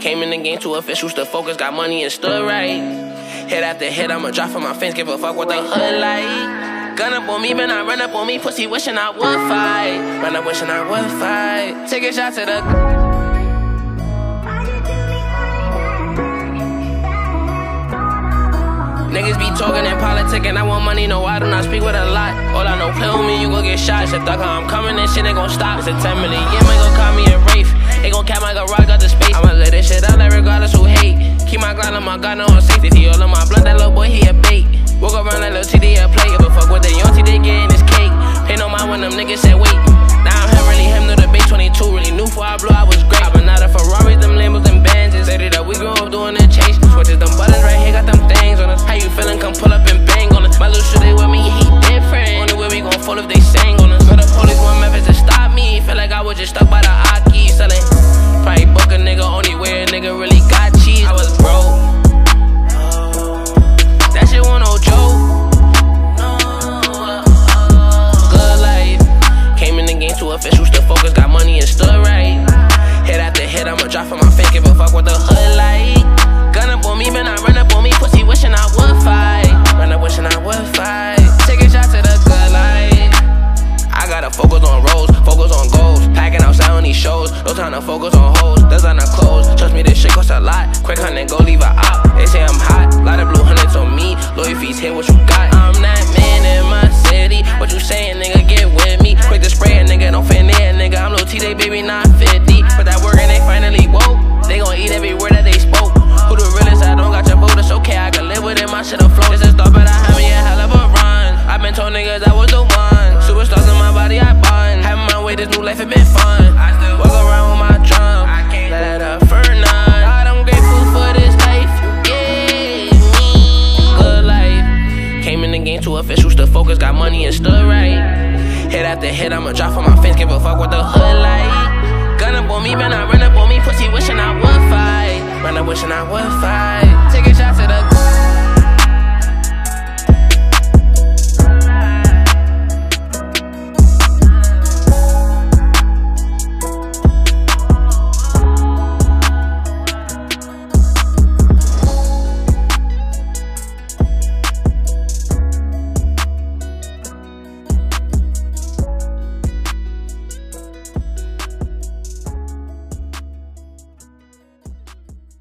Came in the game too official, still focused, got money and stood right. Hit after hit, I'ma drop for my fans, give a fuck what the hood like. Gun up on me, man, I run up on me, pussy wishing I would fight. Run up wishing I would fight. Take a shot to the... Niggas be talking and politicking, I want money, no, I do not speak with a lot. All I know, play with me, you gon' get shot. Shit, thug how I'm coming, and shit ain't gon' stop. It's a 10 million, yeah, man, gon' call me a Wraith. They gon' cap my garage, got the space. I'ma let this shit out, regardless who hate. Keep my glide on my God, no on safety. He all on my blood, that little boy, he a bait. Walk around like little TD, a play. Give a fuck what they on, they getting this cake. Pay no mind when them niggas said wait. Now I'm him, really him, no debate. 22, really knew before I blew, I was great. I been out of Ferraris, them Lambos, them Benzes. Say that we grew up doing the chase. Switches, them buttons right here, got them things on us. How you feeling? Come pull up and bang on us. My little shit, they with me, he different. Only way we gon' fall if they sang on us. But the police want Memphis to stop me. Feel like I was just stuck by the Aki. Selling, probably book a nigga, only way a nigga really got cheese. I was broke. That shit wasn't no joke. Good life. Came in the game too official, still focused, got money and stood right. Hit after hit, I'ma drop for my fans, give a fuck what the hood like. Gun up on me, man, I run up on me, pussy wishing I would fight. Run up wishing I would fight. Take a shot to the good life. I gotta focus on roles, focus on goals. Packing outside on these shows, no time to focus on hoes. Designer clothes, trust me, this shit costs a lot. Quick hunt go leave a op. They say I'm hot, lot of blue hundreds on me. Lawyer fees, hit what you got. I'm that man in my city. What you saying, nigga, get with me. Quick to spray a nigga, don't fit near a nigga. I'm low T, they baby, not 50. Put that work and they finally woke. They gon' eat every word that they spoke. Who the realest? I don't got your vote, it's okay, I can live with it, my shit afloat. This is thought, but I had me a hell of a run. I been told niggas I was the one. Superstars in my body, I bun. Having my way, this new life, it been fun. I still walk around with my drum. I can't let up for none. God, I'm grateful for this life you gave me. Good life. Came in the game too official, still focused, got money and stood right. Hit after hit, I'ma drop for my fans, give a fuck what the hood like. Gun up on me, man, I run up on me, pussy wishing I would fight. Run up wishing I would fight. Take a shot to the